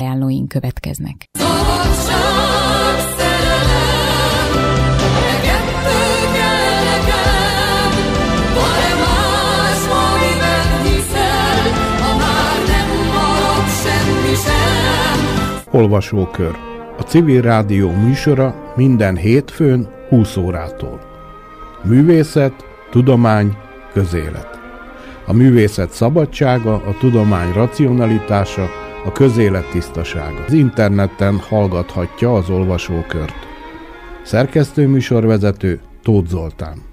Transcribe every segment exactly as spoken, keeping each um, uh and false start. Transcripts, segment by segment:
ajánlóink következnek. Olvasókör. A Civil Rádió műsora minden hétfőn húsz órától. Művészet, tudomány, közélet. A művészet szabadsága, a tudomány racionalitása, a közélet tisztasága. Az interneten hallgathatja az olvasókört. Szerkesztő műsorvezető Tóth Zoltán.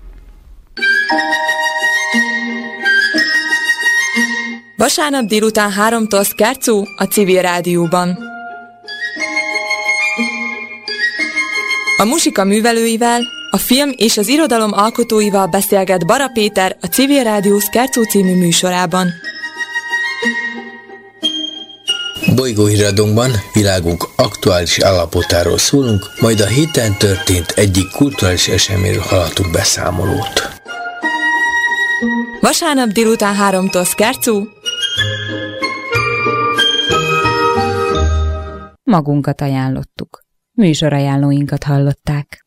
Vasárnap délután háromtól Szkárczó a Civil Rádióban. A muzsika művelőivel, a film és az irodalom alkotóival beszélget Bara Péter a Civil Rádió Szkárczó című műsorában. Bolygóhíradónkban világunk aktuális állapotáról szólunk, majd a héten történt egyik kulturális eseményről hallhatunk beszámolót. Vasárnap délután háromtól Szkárczó. Magunkat ajánlottuk. Műsorajánlóinkat hallották.